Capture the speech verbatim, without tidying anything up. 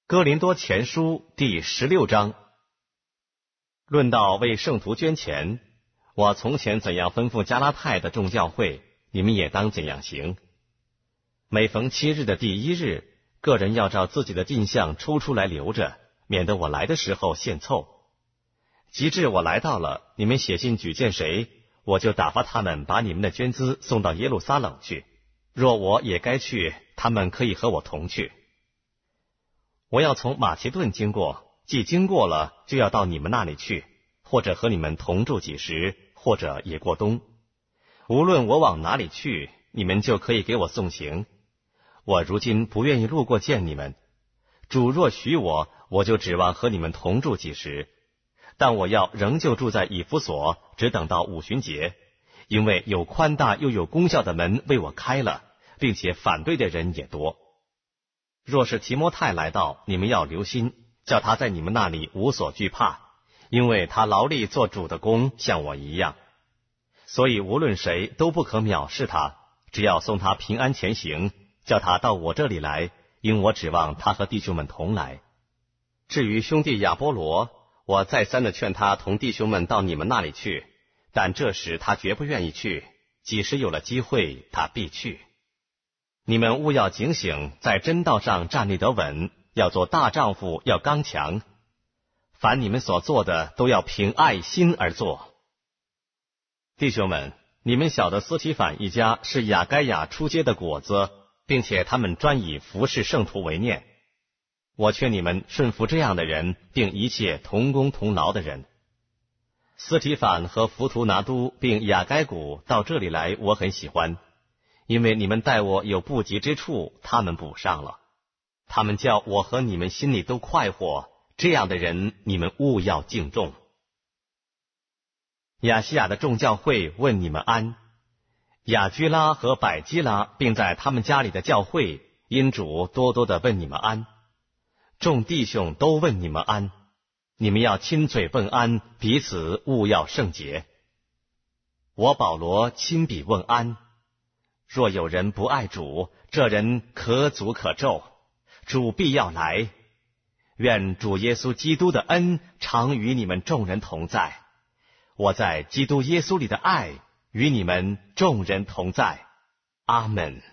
哥林多前书第十六章，论到为圣徒捐钱，我从前怎样吩咐加拉太的众教会，你们也当怎样行。每逢七日的第一日，个人要照自己的进项抽出来留着，免得我来的时候现凑。及至我来到了，你们写信举荐谁，我就打发他们把你们的捐资送到耶路撒冷去。若我也该去，他们可以和我同去。我要从马其顿经过，既经过了，就要到你们那里去，或者和你们同住几时，或者也过冬。无论我往哪里去，你们就可以给我送行。我如今不愿意路过见你们，主若许我，我就指望和你们同住几时。但我要仍旧住在以弗所，只等到五旬节，因为有宽大又有功效的门为我开了，并且反对的人也多。若是提摩太来到，你们要留心，叫他在你们那里无所惧怕，因为他劳力做主的工，像我一样。所以无论谁都不可藐视他，只要送他平安前行，叫他到我这里来，因我指望他和弟兄们同来。至于兄弟亚波罗，我再三的劝他同弟兄们到你们那里去，但这时他绝不愿意去，几时有了机会，他必去。你们务要警醒，在真道上站立得稳，要做大丈夫，要刚强。凡你们所做的，都要凭爱心而做。弟兄们，你们晓得斯提反一家是亚该亚出结的果子，并且他们专以服侍圣徒为念。我劝你们顺服这样的人，并一切同工同劳的人。斯提反和弗图拿都并亚该古到这里来，我很喜欢，因为你们待我有不及之处，他们补上了。他们叫我和你们心里都快活，这样的人你们务要敬重。亚细亚的众教会问你们安。亚居拉和百基拉并在他们家里的教会，因主多多的问你们安。众弟兄都问你们安。你们要亲嘴问安，彼此务要圣洁。我保罗亲笔问安。若有人不爱主，这人可诅可咒，主必要来。愿主耶稣基督的恩常与你们众人同在。我在基督耶稣里的爱与你们众人同在。阿们。